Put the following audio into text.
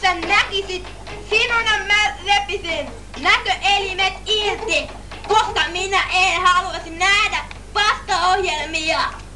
että näkisit, sinun mä repisin näköelimet irti, koska minä en haluaisi nähdä paskaohjelmia.